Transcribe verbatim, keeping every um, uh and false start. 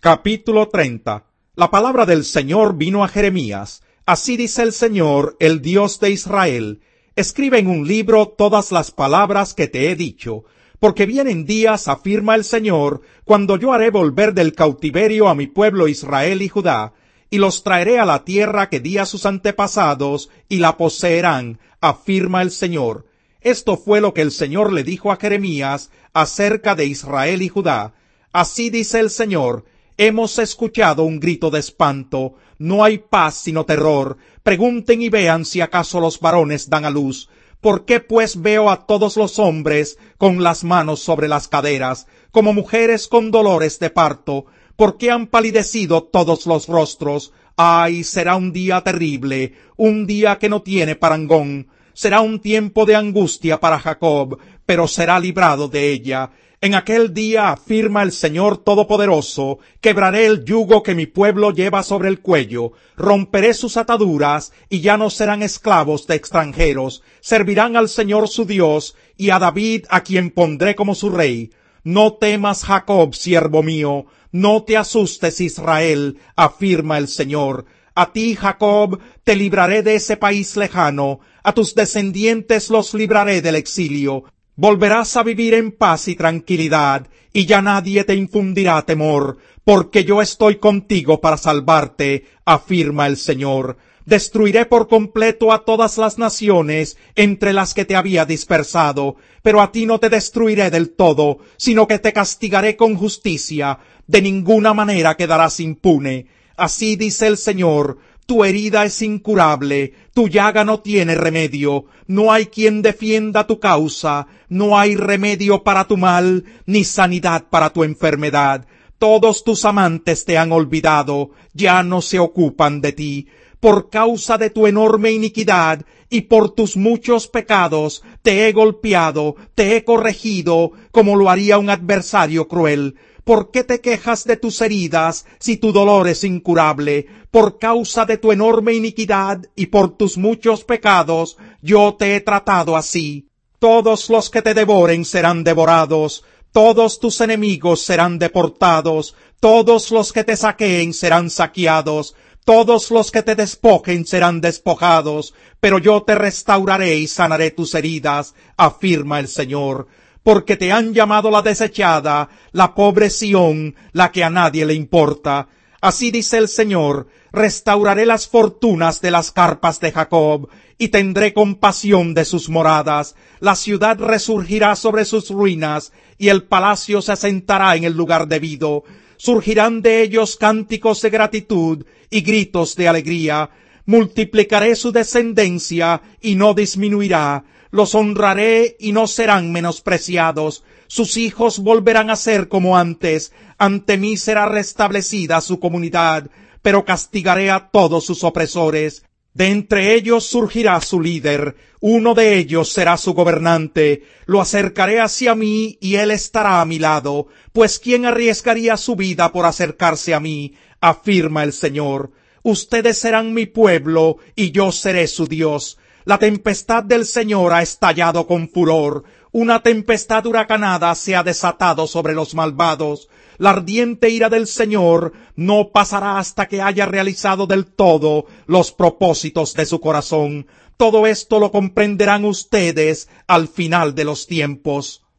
Capítulo treinta. La palabra del Señor vino a Jeremías. Así dice el Señor, el Dios de Israel: escribe en un libro todas las palabras que te he dicho, porque vienen días, afirma el Señor, cuando yo haré volver del cautiverio a mi pueblo Israel y Judá, y los traeré a la tierra que di a sus antepasados, y la poseerán, afirma el Señor. Esto fue lo que el Señor le dijo a Jeremías acerca de Israel y Judá. Así dice el Señor: hemos escuchado un grito de espanto, no hay paz sino terror. Pregunten y vean si acaso los varones dan a luz. ¿Por qué pues veo a todos los hombres con las manos sobre las caderas, como mujeres con dolores de parto? ¿Por qué han palidecido todos los rostros? ¡Ay, será un día terrible, un día que no tiene parangón! Será un tiempo de angustia para Jacob, pero será librado de ella. En aquel día, afirma el Señor Todopoderoso, quebraré el yugo que mi pueblo lleva sobre el cuello, romperé sus ataduras, y ya no serán esclavos de extranjeros, servirán al Señor su Dios, y a David a quien pondré como su rey. No temas, Jacob, siervo mío, no te asustes, Israel, afirma el Señor. A ti, Jacob, te libraré de ese país lejano, a tus descendientes los libraré del exilio. Volverás a vivir en paz y tranquilidad, y ya nadie te infundirá temor, porque yo estoy contigo para salvarte, afirma el Señor. Destruiré por completo a todas las naciones entre las que te había dispersado, pero a ti no te destruiré del todo, sino que te castigaré con justicia. De ninguna manera quedarás impune. Así dice el Señor: tu herida es incurable, tu llaga no tiene remedio, no hay quien defienda tu causa, no hay remedio para tu mal, ni sanidad para tu enfermedad. Todos tus amantes te han olvidado, ya no se ocupan de ti. Por causa de tu enorme iniquidad y por tus muchos pecados te he golpeado, te he corregido, como lo haría un adversario cruel. ¿Por qué te quejas de tus heridas si tu dolor es incurable? Por causa de tu enorme iniquidad y por tus muchos pecados, yo te he tratado así. Todos los que te devoren serán devorados, todos tus enemigos serán deportados, todos los que te saqueen serán saqueados, todos los que te despojen serán despojados, pero yo te restauraré y sanaré tus heridas, afirma el Señor. Porque te han llamado la desechada, la pobre Sión, la que a nadie le importa. Así dice el Señor: restauraré las fortunas de las carpas de Jacob, y tendré compasión de sus moradas. La ciudad resurgirá sobre sus ruinas, y el palacio se asentará en el lugar debido. Surgirán de ellos cánticos de gratitud y gritos de alegría. Multiplicaré su descendencia, y no disminuirá. Los honraré y no serán menospreciados. Sus hijos volverán a ser como antes. Ante mí será restablecida su comunidad, pero castigaré a todos sus opresores. De entre ellos surgirá su líder, uno de ellos será su gobernante. Lo acercaré hacia mí y él estará a mi lado, pues ¿quién arriesgaría su vida por acercarse a mí?, afirma el Señor. Ustedes serán mi pueblo y yo seré su Dios. La tempestad del Señor ha estallado con furor, una tempestad huracanada se ha desatado sobre los malvados. La ardiente ira del Señor no pasará hasta que haya realizado del todo los propósitos de su corazón. Todo esto lo comprenderán ustedes al final de los tiempos.